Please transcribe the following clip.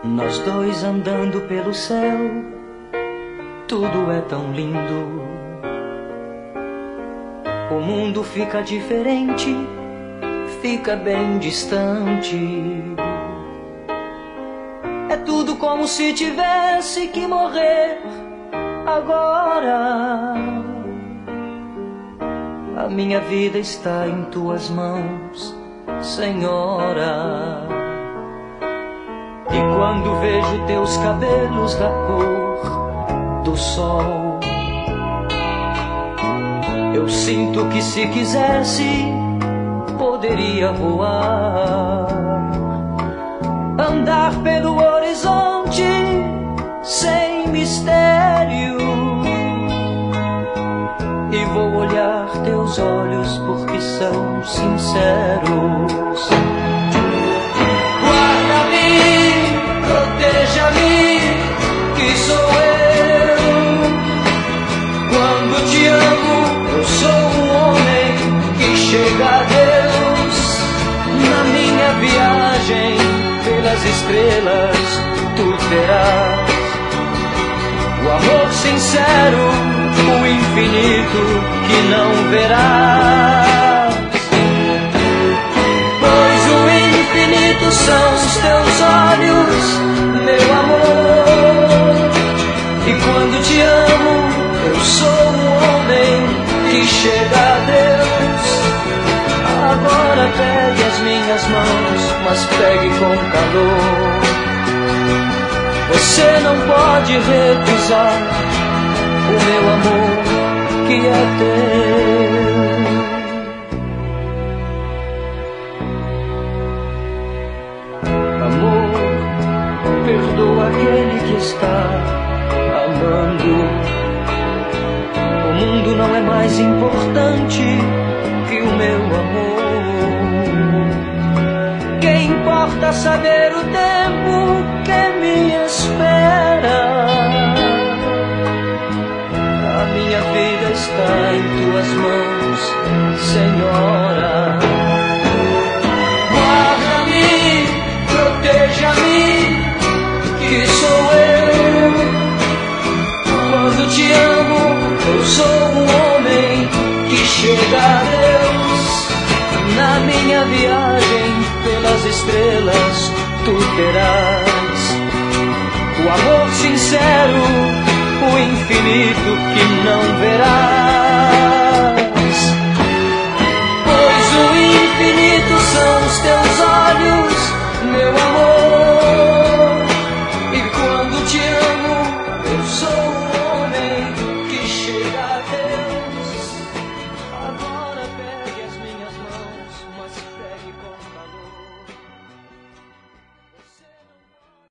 Nós dois andando pelo céu, tudo é tão lindo. O mundo fica diferente, fica bem distante. É tudo como se tivesse que morrer agora. A minha vida está em tuas mãos, Senhora. E quando vejo teus cabelos da cor do sol, eu sinto que se quisesse poderia voar, andar pelo horizonte sem mistério. E vou olhar teus olhos porque são sinceros. Proteja-me, que sou eu. Quando te amo, eu sou um homem que chega a Deus. Na minha viagem pelas estrelas, tu terás o amor sincero, o infinito que não verás. Pois o infinito são os teus olhos, meu amor. E quando te amo, eu sou um homem que chega a Deus. Agora pegue as minhas mãos, mas pegue com calor. Você não pode recusar o meu amor que é teu. Amor, perdoa aquele que está amando. O mundo não é mais importante que o meu amor. Que importa saber o tempo que me espera? A minha vida está em tuas mãos, Senhora. Guarda-me, proteja-me, que sou eu. Quando te amo, eu sou um homem que chega a Deus. Na minha viagem pelas estrelas, tu terás o amor sincero, o infinito que não verás.